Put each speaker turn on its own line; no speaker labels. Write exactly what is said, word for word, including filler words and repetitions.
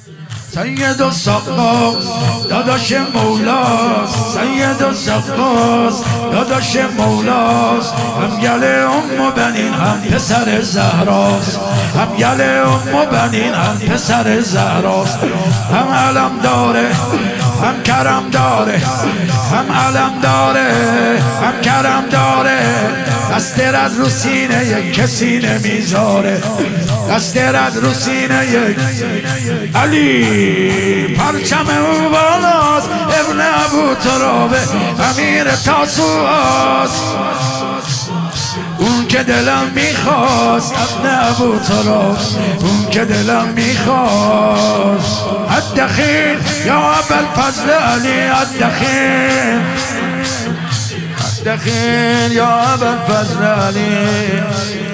سید و سقاس داداش مولاست، سید و سقاس داداش مولاست، هم گل ام بنین هم پسر زهراست، هم گل ام بنین هم پسر زهراست، هم علم داره هم کرم داره، هم علم داره هم کرم داره، دست رد رو سینه یک کسی نمیذاره، دست رد رو سینه یک علی پرچم او بالاست، ابن ابو ترابه امیر تاسوعاست، اون که دلم میخواست ابن ابو تراب، اون که دلم میخواست الدخیل یا ابوالفضل علی الدخیل، الدخیل یا ابوالفضل علی.